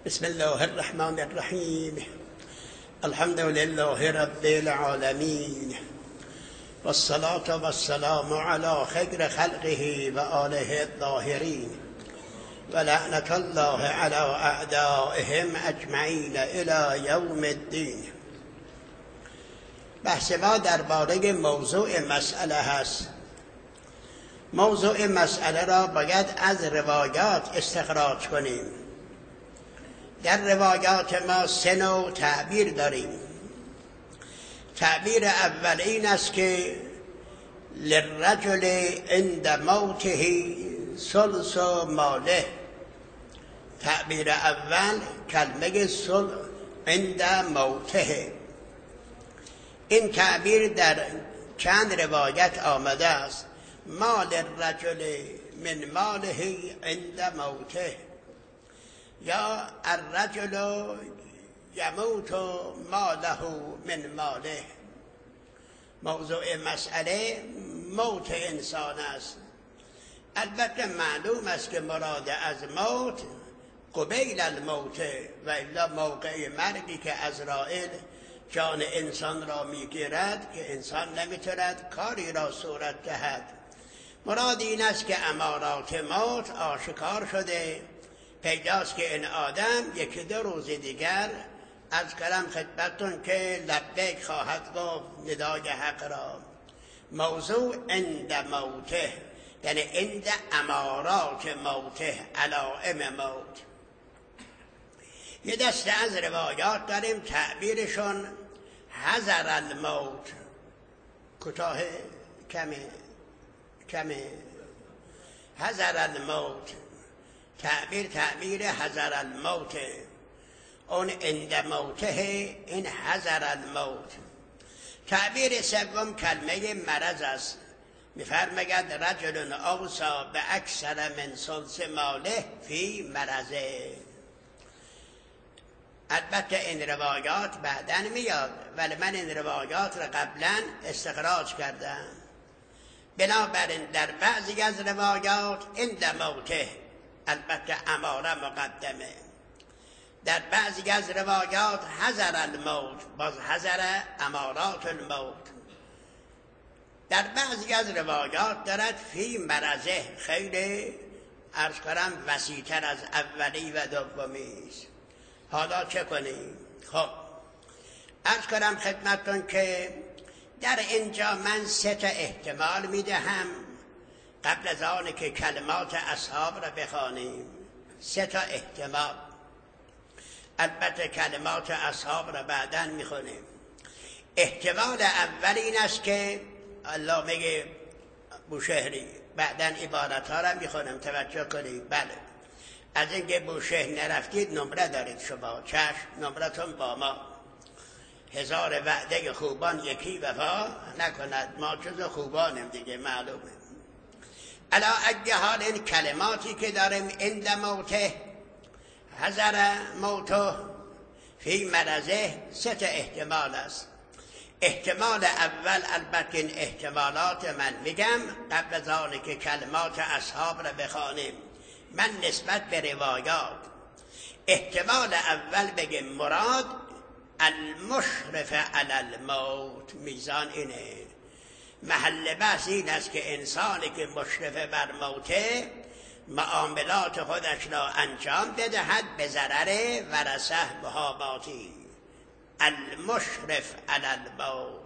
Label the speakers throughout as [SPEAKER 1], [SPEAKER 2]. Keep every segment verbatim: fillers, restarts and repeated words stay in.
[SPEAKER 1] بسم الله الرحمن الرحیم. الحمد لله رب العالمین والصلاة والسلام على خیر خلقه و آله الطاهرین و لعنت الله على اعدائهم اجمعین الی یوم الدین. بحث ما درباره موضوع مسئله هست. موضوع مسئله را باید از روایات استخراج کنیم. در روایات ما سه نوع تعبیر داریم. تعبیر اول این است که للرجل عند موته ثلث ماله. تعبیر اول کلمه ثلث عند موته. این تعبیر در چند روایت آمده است. مال الرجل من ماله عند موته، یا الرجل یموت ماله من ماله. موضوع مسئله موت انسان است. البته معلوم است که مراد از موت قبیل الموت و الا موقع مرگی که عزرائیل جان انسان را میگیرد که انسان نمیتواند کاری را صورت دهد. مراد این است که امارات موت آشکار شده. پیداست که این آدم یکی دو روز دیگر از کلم خدمتتون که لبیک خواهد گفت ندای حق را. موضوع عند موته یعنی عند امارات موته، علائم موت. یه دسته از روایات داریم تعبیرشون حذر الموت. کوتاه کمه کمه حذر الموت. تعبیر تعبیر حذر الموت. اون عند موته، این حذر الموت. تعبیر سوم کلمه مرض است. میفرماید رجل اوصى باکثر من ثلث ماله فی مرضه. البته این روایات بعداً میاد، ولی من این روایات را قبلا استخراج کردم. بنابراین در بعضی از روایات عند موته، البته اماره مقدمه. در بعضی از روایات حذر الموت، باز حذر امارات الموت. در بعضی از روایات دارد فی مرضه، خیلی عرض کنم وسیع‌تر از اولی و دومی است. حالا چه کنیم؟ خب عرض کنم خدمتتون که در اینجا من سه تا احتمال میدهم قبل از آن که کلمات اصحاب را بخوانیم. سه تا احتمال. البته کلمات اصحاب را بعداً میخونیم. احتمال اول این است که الله میگه بوشهری، بعداً عبارتها را میخونم توجه کنید. بله، از اینکه بوشهر نرفتید نمره دارید شما، چشم نمرتون با ما. هزار وعده خوبان یکی وفا نکند، ما جز خوبانیم دیگه، معلومه. علا ای حال این کلماتی که داریم عند موته، حذر موته، فی مرضه، سه تا احتمال است. احتمال اول، البته این احتمالات من میگم قبل از آن که کلمات اصحاب را بخوانیم، من نسبت به روایات. احتمال اول بگیم مراد المشرف علی الموت. میزان اینه، محل بحث این است که انسانی که مشرف بر موته معاملات خودش را انجام بدهد به ضرر ورثه محاباتی. المشرف علی الموت.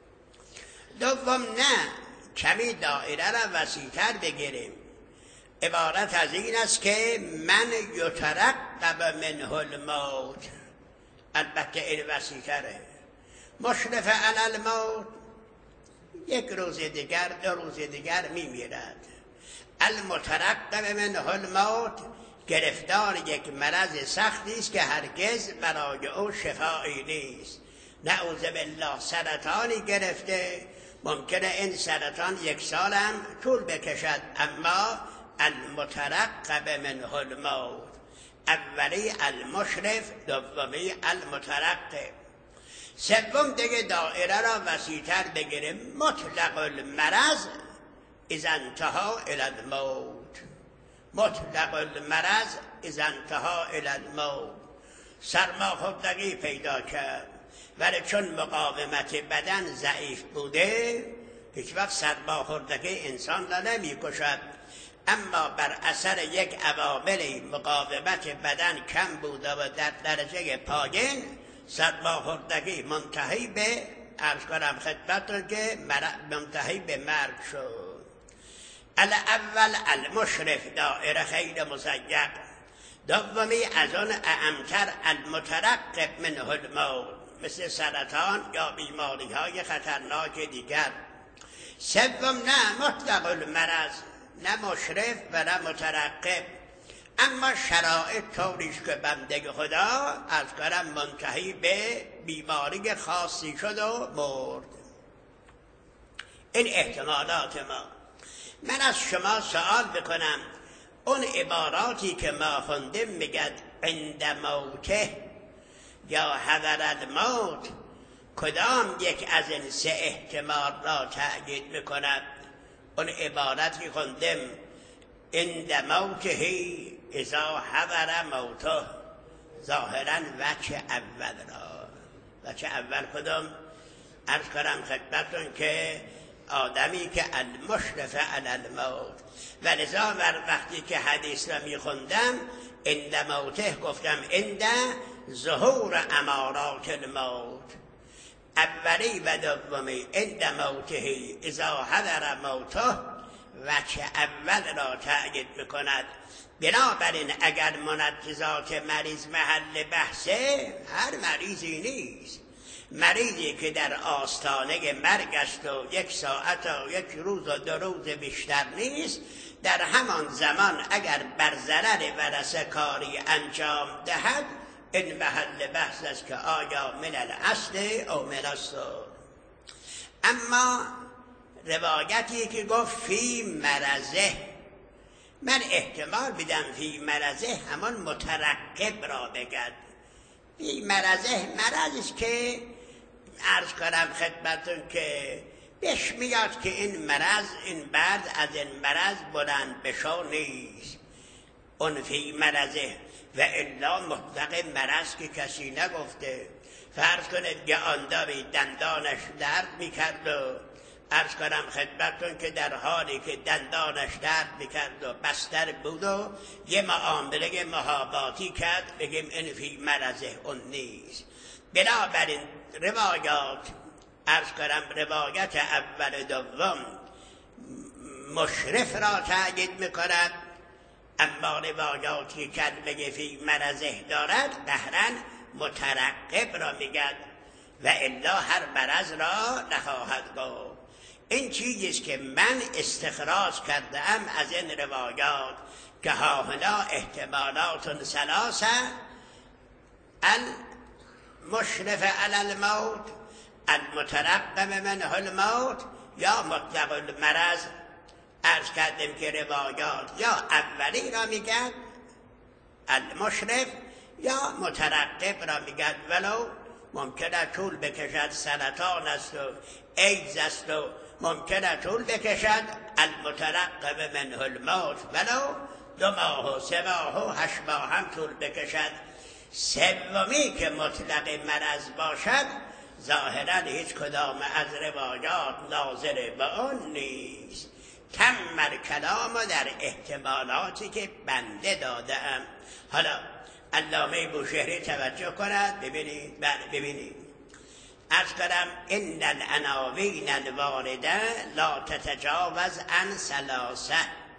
[SPEAKER 1] دوم، نه کمی دایره را وسیع‌تر بگیریم. عبارت از این است که من یترقب منه الموت. البته این وسیع‌تره. مشرف علی الموت یک روز دیگر، دو روز دیگر میمیرد. المترقب منه الموت گرفتار یک مرض سختی است که هرگز برای او شفایی نیست. نعوذ بالله سرطانی گرفته، ممکنه این سرطان یک سال هم طول بکشد، اما المترقب منه الموت. اولی المشرف، دومی المترقب. سوم دیگه دائره را وسیع‌تر بگیریم. مطلق المرض اذا انتهى الى الموت. مطلق المرض اذا انتهى الى الموت. سرماخوردگی پیدا کرد، ولی چون مقاومت بدن ضعیف بوده هیچ وقت سرماخوردگی انسان را نمی کشد، اما بر اثر یک عوامل مقاومت بدن کم بوده و در درجه پایین سرماخوردگی منتهی به عرض کنم خدمتتون که منتهی به مرگ شد. الاول المشرف دائره خیلی مزیق، دومی از اون اعمتر المترقب منه الموت، مثل سرطان یا بیماری های خطرناک دیگر. سوم نه مطلق المرض، نه مشرف و نه مترقب، اما شرایط طوریش که بنده خدا از کنم منتهی به بیماری خاصی شد و مرد. این احتمالات ما. من از شما سوال بکنم، اون عباراتی که ما خوندیم میگد عند موته یا حضر الموت، کدام یک از این سه احتمال را تأکید میکند؟ اون عبارتی خوندیم عند موته اذا حضر موته، ظاهرا وجه اول را. وجه اول کدام؟ عرض کنم خدمتتون که آدمی که المشرف علی الموت، و لذا وقتی که حدیث را میخوندم عند موته گفتم عند ظهور امارات الموت، اولی و دومی عند موته اذا حضر موته وجه اول را تأکید میکند. بنابراین اگر منجزات مریض محل بحثه، هر مریضی نیست. مریضی که در آستانه مرگ است و یک ساعت و یک روز و دو روز بیشتر نیست، در همان زمان اگر بر ضرر ورثه کاری انجام دهد، این محل بحث است که آیا من الاصل او من الصل. اما روایتی که گفت فی مرضه، من احتمال بدم فی مرضه همان مترقب را بگد. فی مرضه مرض است که عرض کنم خدمتون که بهش میاد که این مرض، این بعد از این مرض بلند بشو نیست. اون فی مرضه و الا مطلق مرض که کسی نگفته. فرض کنید که آن داری دندانش درد میکرد و عرض کنم خدمتون که در حالی که دندانش درد میکرد و بستر بود و یه معامله محاباتی کرد، بگیم این فی مرضه، اون نیست. بنابراین روایات عرض کنم روایت اول دوم مشرف را تأکید میکند، اما روایاتی کلمه فی مرضه دارد بهرن مترقب را میگد و الا هر مرض را نخواهد گفت. این چیزیست که من استخراج کردم از این روایات که هاهنا احتمالات ثلاثه، المشرف علی الموت، المترقب منه الموت، یا مطلق المرض. عرض کردیم که روایات یا اولی را میگن المشرف یا مترقب را میگن، ولو ممکنه طول بکشد، سرطان است و ایدز است و ممکنه طول بکشد. المترقب منه الموت، ولو دو ماه و سه ماه و هشت ماه هم طول بکشد. سومی که مطلق مرض باشد، ظاهرا هیچ کدام از روایات ناظر به آن نیست. تم کلام در احتمالاتی که بنده دادم. حالا علامه بوشهری توجه کند، ببینید بله ببینید عرض کنم ان العناوین الوارده لا تتجاوز عن ثلاثه.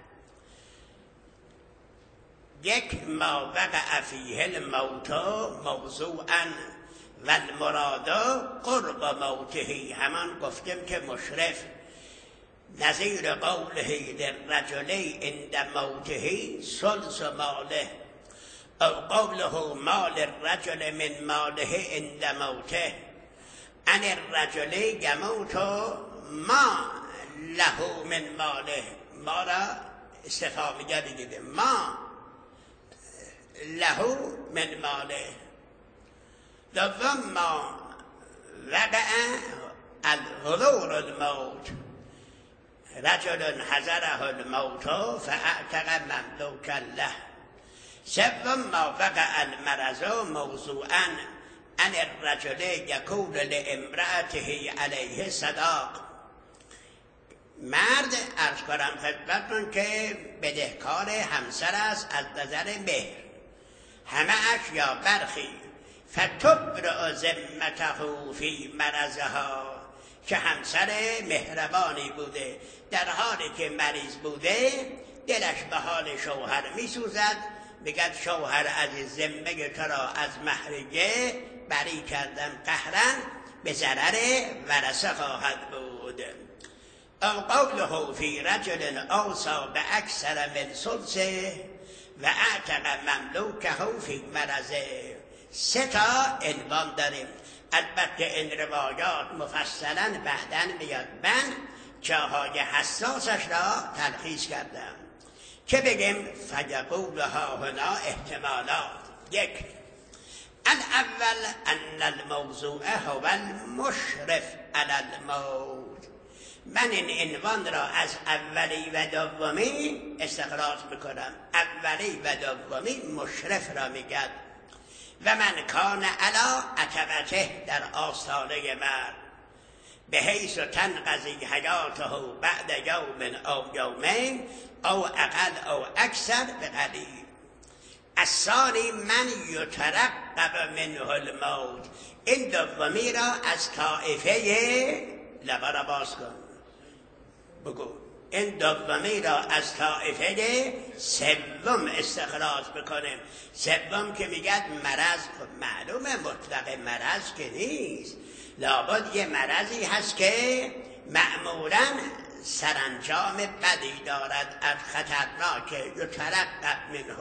[SPEAKER 1] یک ما وقع فیه الموت موضوعا و المراد قرب موته، همان گفتیم که مشرف نظیر قوله للرجل عند موته ثلث ماله، او قوله مال الرجل من ماله عند موته، ان الرجل یموت ما له من ماله. ما را استفهامیه بگیریم، ما له من ماله. دوم ما وقع الحضور الموت، رجل حضره الموت فاعتق مملوکا له. سوم ما وقع المرض موضوعا ان الرجل یکون لامرأته علیه صداق. مرد عرض کنم خدمتتون که بدهکار همسر است از نظر مهر، همه اش یا برخی، فتبرئ ذمته فی مرضها، که همسر مهربانی بوده در حالی که مریض بوده دلش به حال شوهر می سوزد، بگد شوهر عزیز ذمه تو را از مهریه بری کردم قهرا، به ضرر ورثه خواهد بود. او قوله فی رجل اوصى باکثر من ثلثه و اعتق مملوکه فی مرضه. سه تا عنوان داریم، البته این روایات مفصلا بعداً میاد، من جاهای حساسش را تلخیص کردم که بگیم فیقول ها هنا احتمالات. یک، الاول ان الموضوع هو المشرف علی الموت. من این عنوان را از اولی و دومی استخراج میکنم. اولی و دومی مشرف را میگد و من کان علی عتبته، در آستانه مرد، به حیث تنقضی حیاته بعد یوم او یومین او اقل او اکثر به قلیل. الثانی من یترقب منه الموت. این دومی را از طائفه لبا را باز کن بگو این دومی را از طائفه سوم استخراج بکنیم. سوم که میگد مرض، خب معلومه مطلق مرض که نیست، لابد یه مرضی هست که معمولا سرانجام بدی دارد از خطرناک. یترقب منه،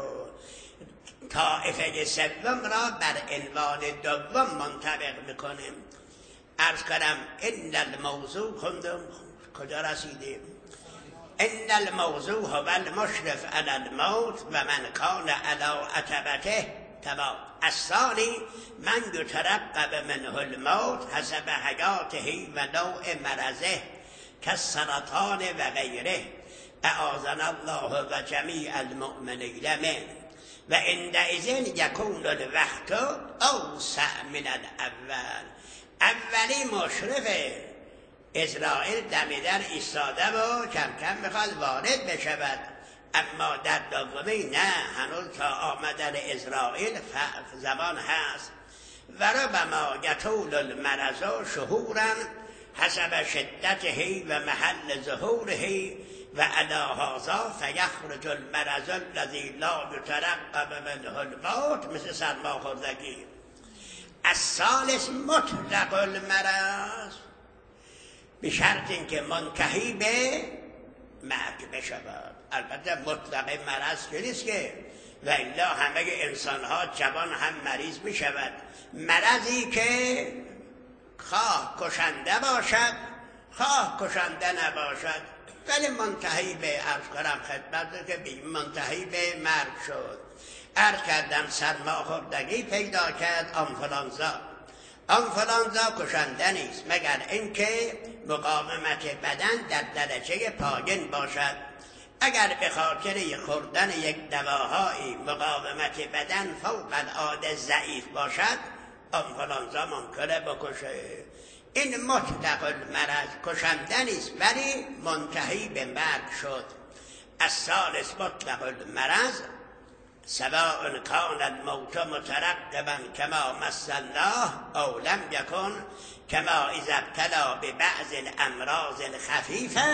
[SPEAKER 1] طائفه سوم را بر عنوان دوم منطبق میکنیم. عرض کنم ان الموضوع خوندم کجا رسیدیم؟ ان الموضوع هو المشرف علی الموت و من کان علی عتبته. تمام. الثانی من یترقب منه الموت حسب حیاته و نوع مرضه کالسرطان و غیره، اعاذنا الله و جمیع المؤمنین من، و عندئذ یکون الوقت اوسع من الاول. اولی مشرفه، اسرائیل دمی در ایستاده و کم کم میخواد وارد بشود، اما در دومی نه، هنوز تا آمدن اسرائیل زمان هست. و ربما یطول المرض شهورا حسب شدته و محل ظهوره و علی هذا فیخرج المرض الذی لا یترقب منه الموت، مثل سرماخوردگی. الثالث مطلق المرض، به شرط اینکه منتهی به مرگ بشود. البته مطلق مرض که نیست که، و الا همه انسان ها جوان هم مریض می شود. مرضی که خواه کشنده باشد خواه کشنده نباشد، ولی منتهی به، عرض کنم خدمت که بی منتهی به مرگ شد. عرض کردم سرماخوردگی پیدا کرد، آنفلانزا. آنفلانزا کشنده نیست مگر اینکه مقاومت بدن در درجه پایین باشد. اگر به خاطر خوردن یک دواهایی مقاومت بدن فوق العاده ضعیف باشد، آنفلانزا ممکنه بکشه. این مطلق المرض، کشنده نیست ولی منتهی به مرگ شد. الثالث مطلق المرض سواء کان الموت مترقبا کما مس الله او لم یکن، کما اذا ابتلا ببعض الامراض الخفیفه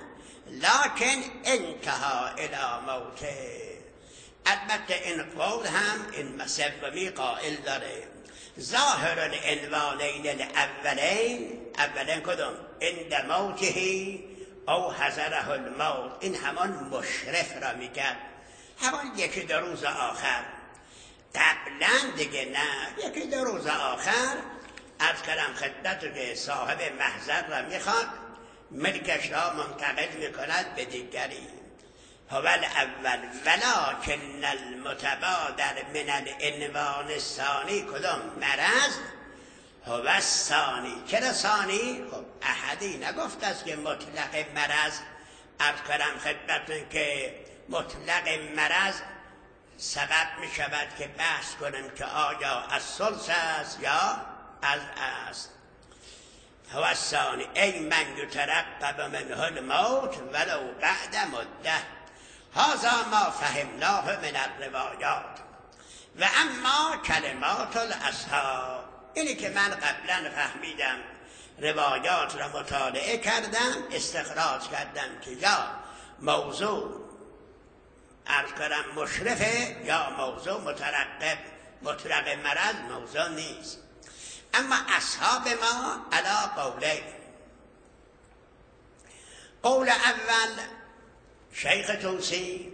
[SPEAKER 1] لکن انتهى الى موته. البته این قول هم این سومی قائل داره. ظاهر العنوانین الاولین، اولین کدوم؟ عند موته او حضره الموت، این همان مشرف را میگن، همان یکی دو روز آخر. قبلا دیگه نه، یکی دو روز آخر عرض کردم خدمت که صاحب محضر را میخواد ملکش را منتقل میکند به دیگری. هو الاول ولکن المتبادر من العنوان الثانی کدام؟ مرض. هو الثانی. چرا ثانی؟ خب احدی نگفت است که مطلق مرض. عرض کردم خدمتتون که مطلق مرض سقط می شود که بحث کنیم که آیا از ثلث است یا از است. هو الثانی ای من یترقب منه الموت ولو بعد مده هذا ما فهمناه من الروایات و اما کلمات الاصحاب. اینی که من قبلا فهمیدم، روایات را مطالعه کردم، استخراج کردم که یا موضوع عرض کنم مشرفه یا موضوع مترقب. مطلق مرض موضوع نیست. اما اصحاب ما علی قوله. قول اول شیخ توسی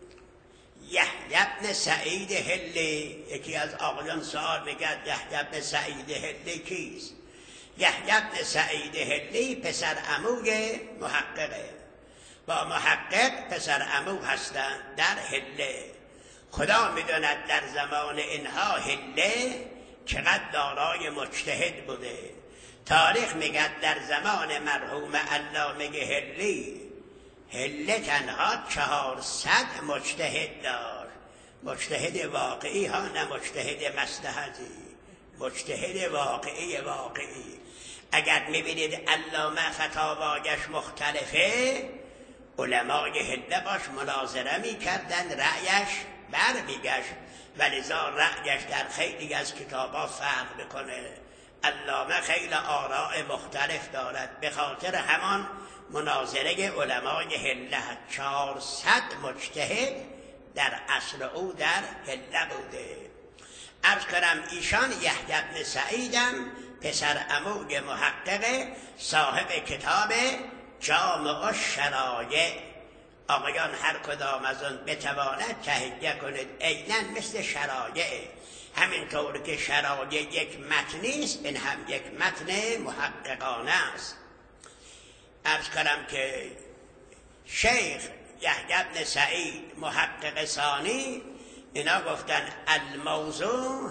[SPEAKER 1] یحیی بن سعید هلی. یکی از آقایان سوال میگه یحیی بن سعید هلی کیست؟ یحیی بن سعید هلی پسر عموی محققه، با محقق پسر عمو هستند در هله. خدا میداند در زمان اینها هله چقدر دارای مجتهد بوده. تاریخ میگه در زمان مرحوم علامه هلی هله تنها چهارصد مجتهد دار. مجتهد واقعی ها، نه مجتهد مصلحتی، مجتهد واقعی واقعی. اگر میبینید علامه فتاوایش مختلفه، علمای هله باش مناظره میکردن، رأیش بر میگشت، ولذا رأیش در خیلی از کتابا فرق میکنه. علامه خیلی آراء مختلف دارد، به خاطر همان مناظره علمای هله چهارصد مجتهد در اصل او در هله بوده. عرض کنم ایشان یحیی بن سعیدم پسر عموی محقق صاحب کتاب جامع الشرایع. آقایان هر کدام از آن بتواند تهیه کنید، عیناً مثل شرایع. همینطور که شرایع یک متن است، این هم یک متن محققانه است. عرض کنم که شیخ یحیی بن سعید محقق ثانی اینا گفتن الموضوع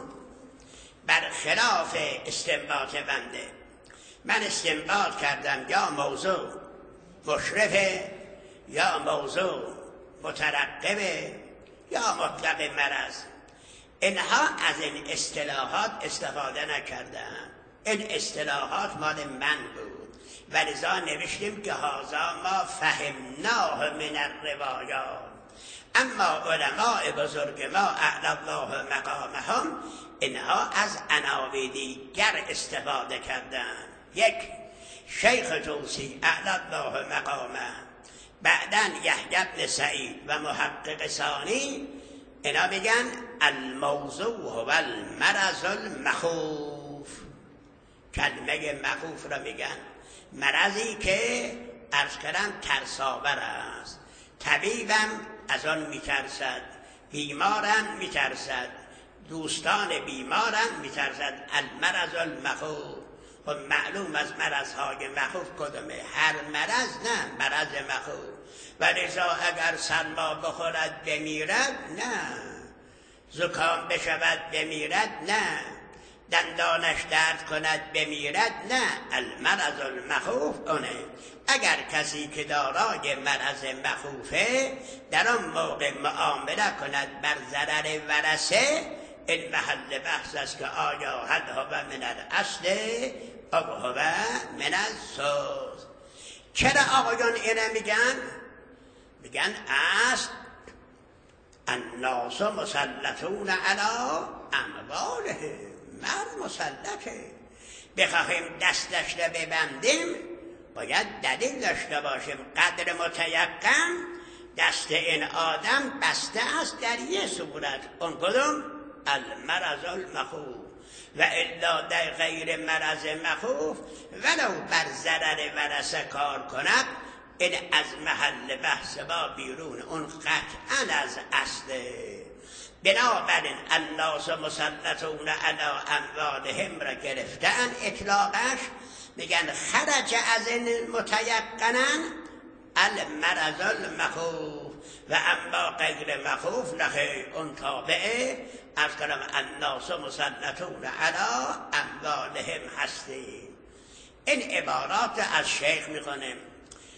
[SPEAKER 1] برخلاف استنباط بنده. من استنباط کردم یا موضوع مشرفه یا موضوع مترقبه یا مطلق مرض. اینها از این اصطلاحات استفاده نکردن. این اصطلاحات مال من بود، ولذا نوشتیم که هذا ما فهمناه من الروایات. اما علماء بزرگ ما اعلی الله مقامهم اینها از عناوین دیگر استفاده کردن. یک شیخ توسی اعلی الله مقامه، بعداً یحیی بن سعید و محقق ثانی اینا میگن الموضوع هو المرض المخوف. کلمه مخوف را میگن مرضی که عرض کردم ترساور است. طبیبم از آن میترسد، بیمارم میترسد، دوستان بیمارم میترسد. المرض المخوف. و معلوم از مرضهای مخوف کدومه؟ هر مرض نه، مرض مخوف. ولذا اگر سرما بخورد بمیرد نه، زکام بشود بمیرد نه، دندانش درد کند بمیرد نه. المرض المخوف اونه. اگر کسی که دارای مرض مخوفه در آن موقع معامله کند بر ضرر ورثه، این محل بحث است که آیا هل هو من الاصل او هو من الصوت. چرا آقایان اینه میگن؟ میگن اصل الناس مسلطون علی اموالهم. مرد مسلطه، بخواهیم دستش را ببندیم باید دلیل داشته باشیم. قدر متیقن دست این آدم بسته است در یه صورت، اون کدوم؟ المرض المخوف. و الا در غیر مرض مخوف ولو بر ضرر ورثه کار کند، این از محل بحث با بیرون، اون قطعا از اصله. بنابراین الناس مسلطون علی اموالهم را گرفتن اطلاقش، میگن خرج از این متیقنن المرض المخوف. و اما غیر مخوف نخیر، اون تابعه از کلام الناس مسلطون علی اموالهم هستی. این عبارات از شیخ میکنیم.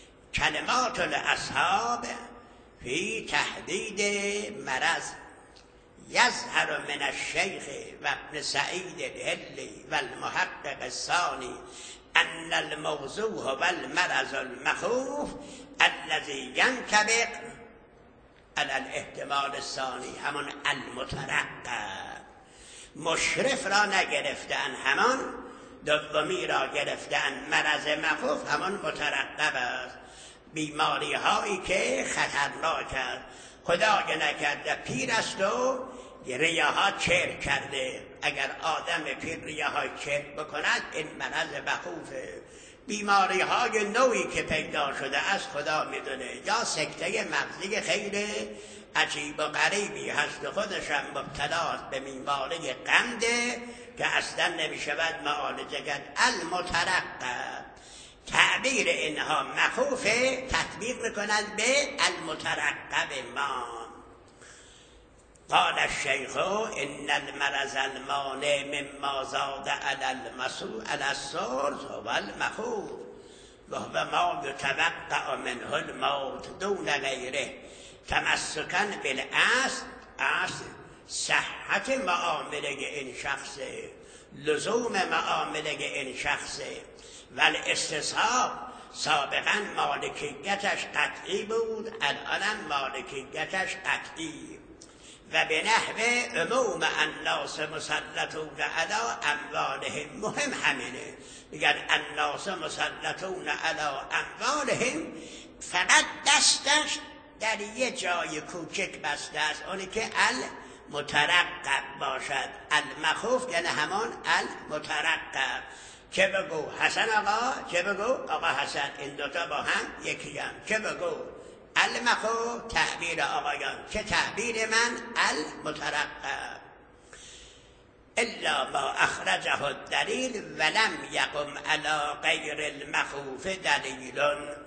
[SPEAKER 1] کلمات الاصحاب فی تحدید مرض. یظهر من الشیخ و ابن سعید الهلی و المحقق الثانی ان الموضوع و المرض المخوف الذي ينطبق على الاحتمال الثانی، همون المترقب. مشرف را نگرفتن، همان دومی را گرفتن. مرض مخوف همان مترقب است، بیماری هایی که خطرناک است. خدای نکرده پیر است و ریه ها چرک کرده. اگر آدم پیر ریه های چرک بکند این مرض مخوفه. بیماری های نوعی که پیدا شده است خدا میدونه، یا سکته مغزی خیلی عجیب و غریبی هست و خودشم مبتلاست به بیماری قنده که اصلا نمیشود معالجه کرد. المترقب، تعبیر اینها مخوفه، تطبیق میکنند به المترقب ما. قال الشیخ ان المرض المانع مما زاد علی المسوء علی السرز هو المخوف و هو ما یتوقع منه الموت دون غیره تمسکا بالاصل، اصل صحت معامله این شخصه، لزوم معامله این شخصه. و الاستصحاب، سابقا مالکیتش قطعی بود، الانم مالکیتش قطعی. و به نحو عموم الناس مسلطون علی اموالهم، مهم همینه، میگن الناس مسلطون علی اموالهم، فقط دستش در یه جای کوچک بسته است، اونی که المترقب باشد. المخوف یعنی همان المترقب. چه بگو حسن آقا، چه بگو آقا حسن، این دوتا با هم یکی هم. چه بگو المخوف، تعبیر آقایان. چه تعبیر من؟ المترقب. الا ما اخرجه الدلیل ولم یقم علی غیر المخوف دلیل.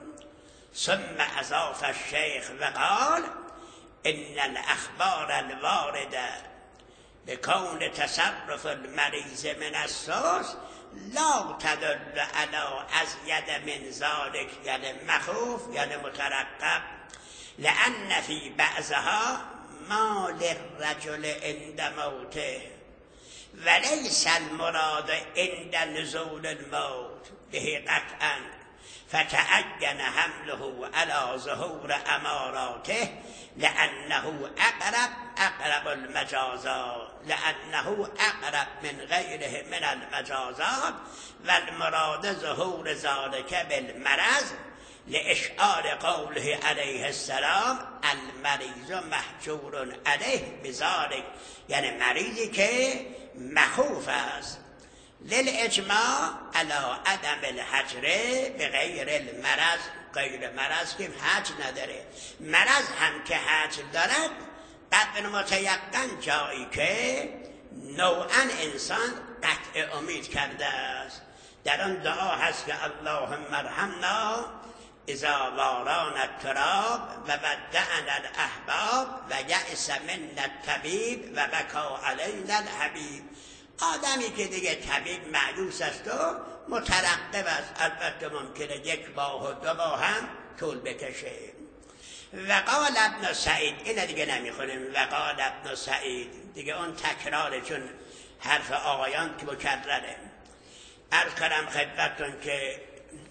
[SPEAKER 1] ثم اضاف الشیخ وقال ان الاخبار الوارده بکون تصرف المریض من السوس لا تدل علی ازید من ذلك، یعنی مخوف یعنی مترقب. لان فی بعضها ما للرجل عند موته ولیس المراد عند نزول الموت به قطعا، فتعین حمله علی ظهور اماراته لانه اقرب اقرب المجازات، لانه اقرب من غیره من المجازات و المراد ظهور ذلك بالمرض لاشعار قوله علیه السلام المریض محجور علیه بذلک، یعنی مریضی که مخوف است. للاجماع علی عدم الحجر به غیر المرض، غیر مرض که حج نداره. مرض هم که حج دارد قطع متیقن جایی که نوعا انسان قطع امید کرده است. در آن دعا هست که اللهم ارحمنا اذا وارانا التراب و ودعنا الاحباب و یأس منا الطبیب و بکا علینا الحبیب. آدمی که دیگه طبیب مایوس است و مترقب است، البته ممکنه یک ماه و دو ماه هم طول بکشه. وقال ابن سعید، این دیگه نمیخونیم. وقال ابن سعید دیگه اون تکراره، چون حرف آقایان که مکرره. عرض کردم خدمتتون که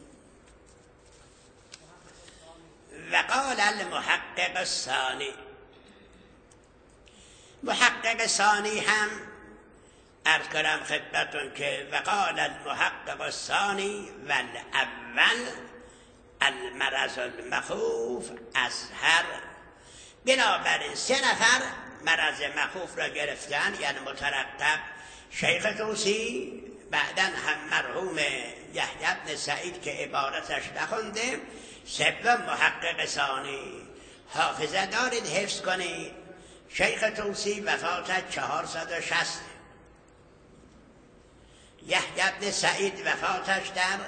[SPEAKER 1] وقال المحقق الثانی، محقق ثانی هم عرض کردم خدمتتون که وقال المحقق الثانی والاول المرض المخوف اظهر. بنابراین سه نفر مرض مخوف را گرفتن، یعنی مترقب. شیخ طوسی، بعدن هم مرحوم یحیی بن سعید که عبارتش نخوندیم، سوم محقق ثانی. حافظه دارید حفظ کنید. شیخ طوسی وفاتش چهارصد و شصت، یحیی بن سعید وفاتش در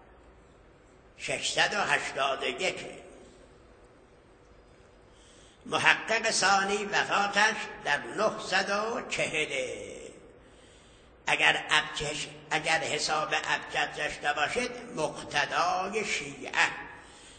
[SPEAKER 1] ششصد و هشتاد و یک، محقق ثانی وفاتش در نهصد و چهل. اگر ابجش اگر حساب ابجد داشته باشید مقتدای شیعه،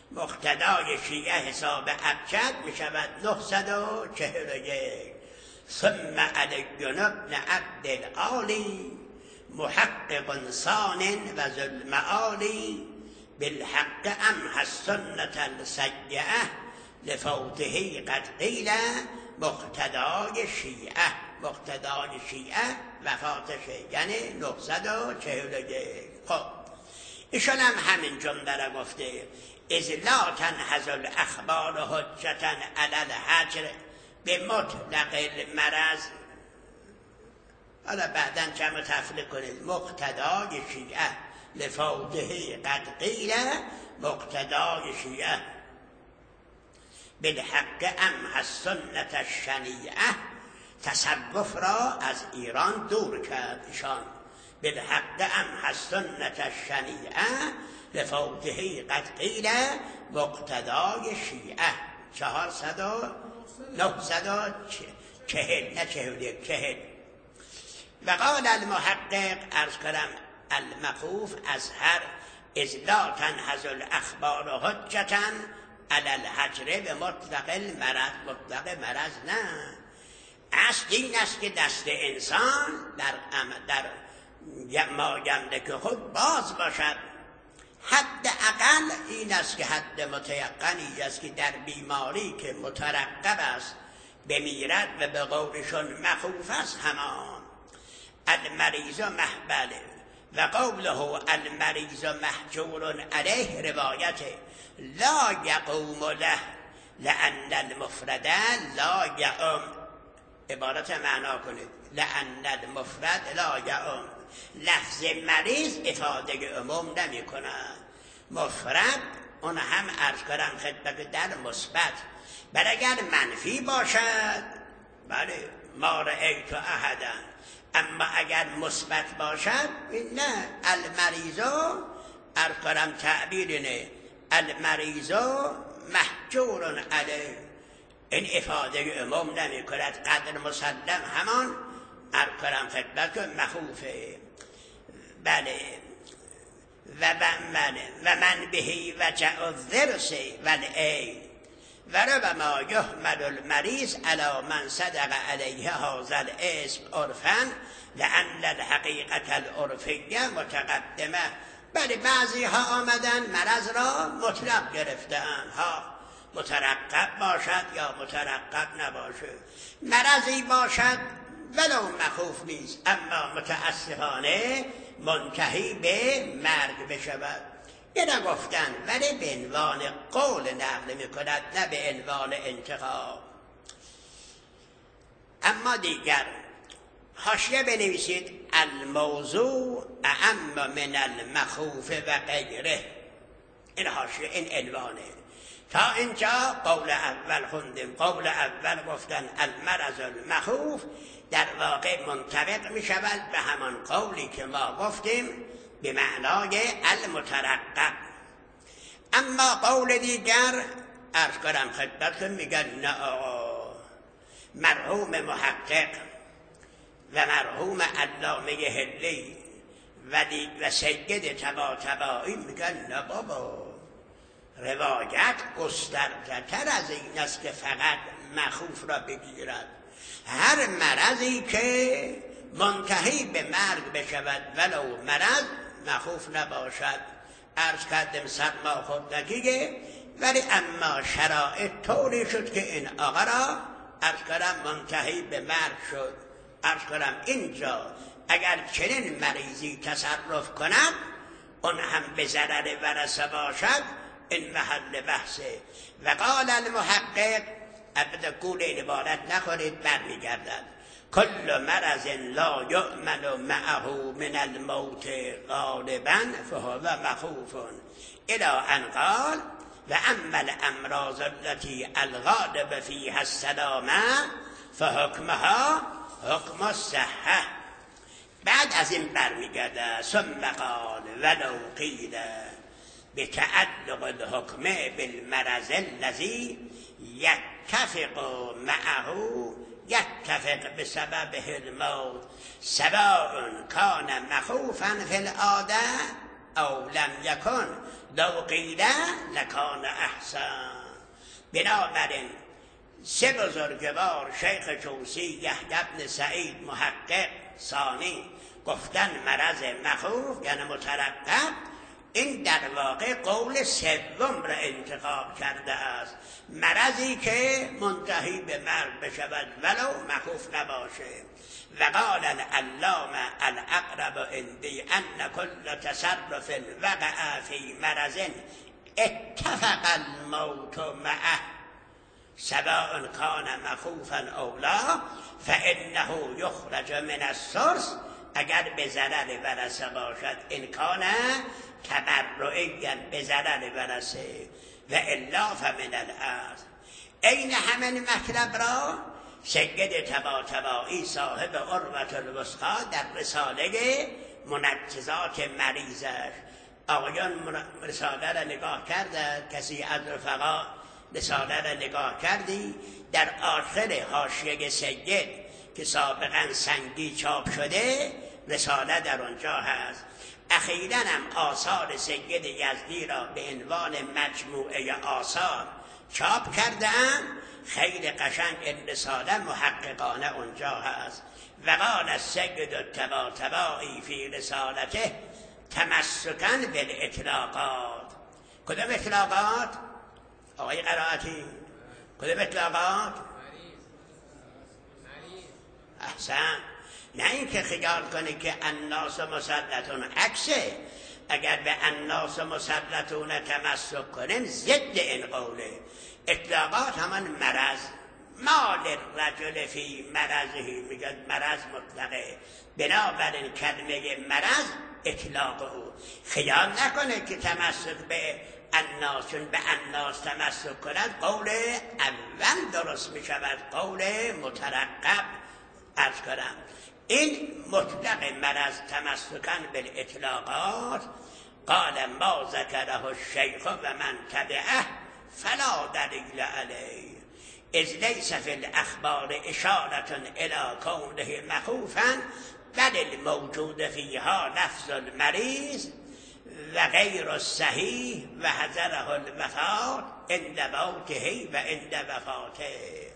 [SPEAKER 1] مقتدای شیعه حساب ابجد می شود نهصد و چهل و یک. ثم علی بن عبد العالی محقق صان و ظلم عالی بالحق امحى السنة السیئة لفوته قد قیل مقتدای شیعه. مقتدای شیعه وفاتشه، یعنی نهصد و چهل و یک. خب ایشان هم همین جمله را گفته: اذ لا تنحز الاخبار حجة علی الحجر به مطلق المرض. حالا بعدا جمع تفریق کنید. مقتدای شیعه لفوته قد قیل مقتدای شیعه بالحق امحى السنة الشنیعه. تصوف را از ایران دور کرد ایشان. بالحق امحى السنة الشنیعه لفوته قد قیل مقتدای شیعه. چهارصد و نهصد و چهل نه چهل یک چهل. و قال المحقق ارز کرم المخوف ازهر اذ لا تنحز الاخبار حجة علی الحجر به مطلق المرض. مطلق مرض نه. اصل این است که دست انسان در در مایملک خود باز باشد. حد اقل این است که حد متیقنی است که در بیماری که مترقب است بمیرد و به قولشون مخوف است همان. المریض محبله و قوله المریض محجور علیه روایته لا یقوم له لأن المفرد لا یقوم. عبارت معنا کنید: لأن المفرد لا یقوم. لفظ مریض افاده عموم نمی کند. مفرد اون هم عرض کنم خدمت در مثبت، بل اگر منفی باشد بله ما رأیت احدا، اما اگر مثبت باشد نه. المریضو عرض کنم تعبیر نه، المریضو محجور علیه. این افاده عموم نمی کند. قدر مسلم همان عرض کنم خدمت مخوفه. بله و من و من بهی وجع الضرس والعین و ربما یحمل المریض علی من صدق علیه هذا الاسم عرفا لأن الحقیقة العرفیه متقدمه. بله بعضی ها آمدن مرض را مطلق گرفتن ها، مترقب باشد یا مترقب نباشد. مرضی باشد ولو مخوف نیست، اما متاسفانه منتهی به مرگ بشود. یه نگفتن ولی به عنوان قول نقل میکند، نه به عنوان انتخاب. اما دیگر حاشیه بنویسید: الموضوع اعم من المخوف و غیره. این حاشیه این عنوانه. تا اینجا قول اول خوندیم. قول اول گفتن المرض المخوف در واقع منطبق می شود به همان قولی که ما گفتیم به معنای المترقب. اما قول دیگر عرض کنم خدمتتون میگن نه آقا، مرحوم محقق و مرحوم علامه حلی و, و سید تبا تبایی میگن نه بابا، روایت گسترده‌تر از این است که فقط مخوف را بگیرد. هر مرضی که منتهی به مرگ بشود ولو مرض مخوف نباشد. عرض کردم سرما خود نگیه، ولی اما شرایط طوری شد که این آقا را عرض کردم منتهی به مرگ شد. عرض کردم اینجا اگر چنین مریضی تصرف کند اون هم به ضرر ورثه باشد، این محل بحثه. و قال المحقق، البته گول این عبارت نخورید برمیگردد: کل مرض لا یؤمن معه من الموت غالبا فهو مخوف الى ان قال و اما الامراض التي الغالب فيها السلامه فحکمها حکم الصحه. بعد از این برمیگرده: ثم قال ولو قیل بتعلق الحكم بالمرض الذي يتفق معه يتفق بسببه الموت سواء كان مخوفا في العاده او لم يكن لو قيل لكان احسن. بنابراین سه بزرگوار شیخ توسی، یحیی بن سعید محقق ثانی گفتن مرض مخوف یعنی مترقب، این در واقع قول سوم را انتخاب کرده است، مرضی که منتهی به مرگ بشود ولو مخوف نباشه. و قال العلامه الاقرب عندی ان کل تصرف وقع فی مرض اتفق الموت معه سواء کان مخوفا او لا فانه یخرج من السرس، اگر به ضرر ورثه باشد این کان تبرعیا به ضرر ورثه و الا فمن الارض. این همین مطلب را سید طباطبایی صاحب عروة الوثقی در رساله منجزات مریضش، آقایان رساله را نگاه کردند، کسی از رفقا رساله را نگاه کردی، در آخر حاشیه سید که سابقا سنگی چاپ شده رساله در آنجا هست. اخیراً هم آثار سید یزدی را به عنوان مجموعه آثار چاپ کرده‌اند، خیلی قشنگ این رساله محققانه اونجا هست. و قال السید الطباطبایی فی رسالته تمسکاً بالاطلاقات. کدام اطلاقات؟ آقای قرائتی کدام اطلاقات؟ احسن. نه این که خیال کنی که الناس مسلطون، عکسه. اگر به الناس مسلطون تمسک کنیم ضد این قوله. اطلاقات همان مرض، مال الرجل فی مرضه، میگن مرض مطلقه، بنابراین کلمه مرض اطلاق او. خیال نکنه که تمسک به الناس، چون به الناس تمسک کند قول اول درست می شود، قول مترقب عرض کنم. این مطلق مرض تمسکاً بالاطلاقات. قال ما ذکره الشیخ و من تبعه فلا دلیل علیه اذ لیس فی الاخبار اشارة الی کونه مخوفا بل الموجود فیها لفظ المریض و غیر الصحیح و حذره الوفات عند موته و عند وفاته.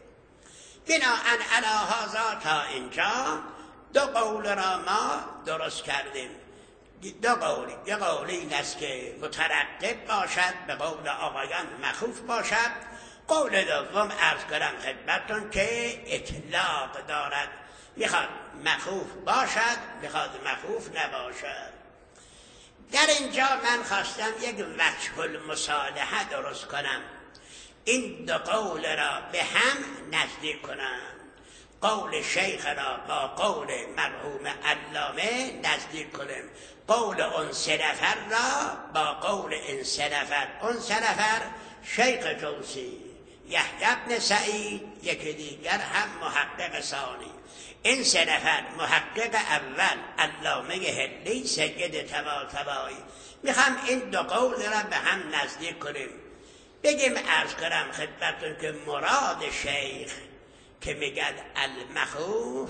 [SPEAKER 1] بناءً علی هذا تا اینجا دو قول را ما درست کردیم. دو قولی، یه قولی این است که مترقب باشد، به قول آقایان مخوف باشد. قول دوم عرض کنم خدمتتون که اطلاق دارد، میخواد مخوف باشد، میخواد مخوف نباشد. در اینجا من خواستم یک وجه المصالحه درست کنم، این دو قول را به هم نزدیک کنم، قول شیخ را با قول مرحوم علامه نزدیک کنیم، قول اون سه نفر را با قول این سه نفر. اون سه نفر شیخ توسی، یحیی بن سعید، یکی دیگر هم محقق ثانی. این سه نفر محقق اول علامه هلی، سید طباطبایی. میخوام این دو قول را به هم نزدیک کنیم. بگیم عرض کنم خدمتتون که مراد شیخ که میگن المخوف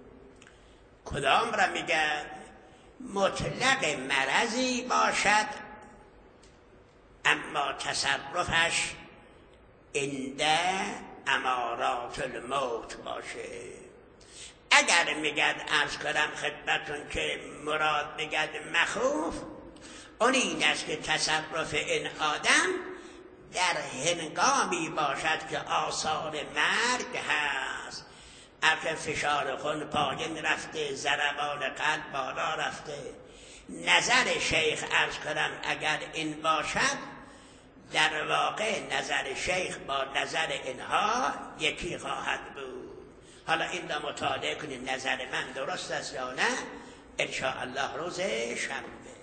[SPEAKER 1] کدام را میگن؟ مطلق مرضی باشد اما تصرفش عند امارات الموت باشه. اگر میگن عرض کنم خدمتتون که مراد میگن مخوف، اون این است که تصرف این آدم در هنگامی باشد که آثار مرگ هست، اگر فشار خون پایین رفته، ضربان قلب بالا رفته. نظر شیخ عرض کنم اگر این باشد، در واقع نظر شیخ با نظر اینها یکی خواهد بود. حالا این را مطالعه کنید، نظر من درست است یا نه، ان شاء الله روز شنبه.